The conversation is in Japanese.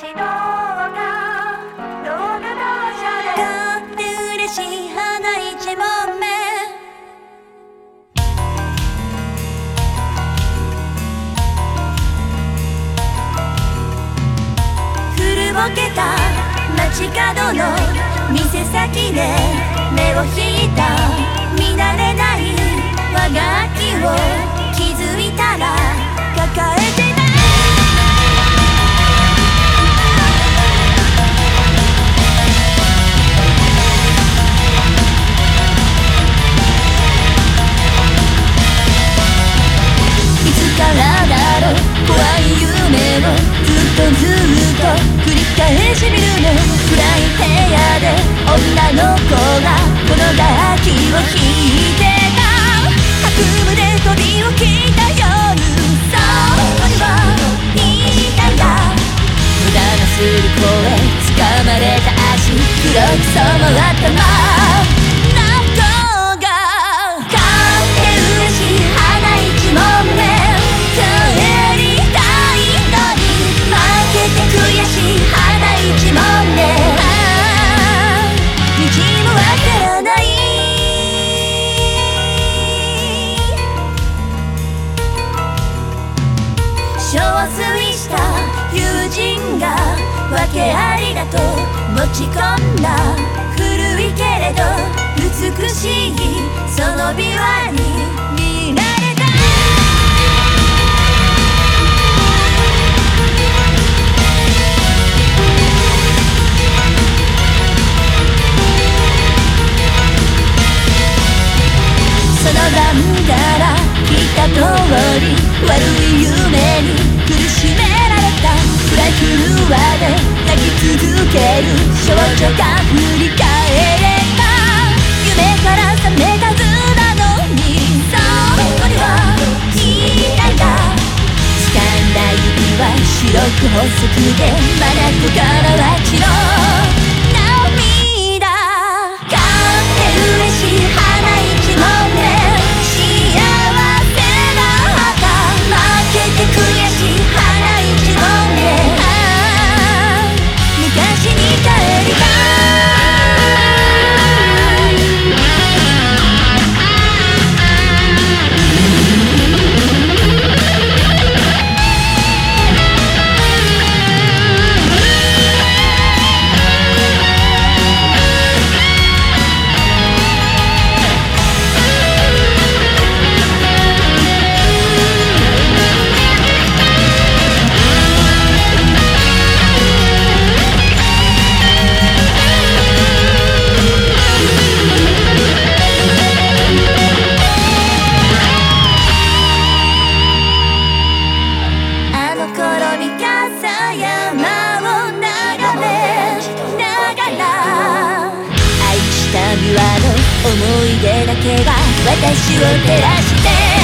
動画買って嬉しい花一問目古ぼけた街角の店先で目を引いた見慣れない和楽器を気づいたら抱えてないいつからだろう怖い夢をずっと繰り返し見るの暗い部屋で女の子がこの楽器を弾いてた悪夢で飛び起きた夜そこにはいたんだ無駄なする声掴まれた足黒く染まったま納豆が買って嬉しい花一問目帰りたいのに負けて悔しい花一問目道もわからない憔悴した友人が訳ありだと持ち込んだ古いけれど美しいその琵琶に見られたその晩から聞いた通り悪い夢に苦しめられた暗い車で泣き続ける少女が振り返った夢から覚めたずなのにそこにはいないんだ掴んだ指は白く細くて眼からは血の涙買って嬉しい花一問目幸せな旗負けて悔しい花一問目昔に帰りたい思い出だけが私を照らして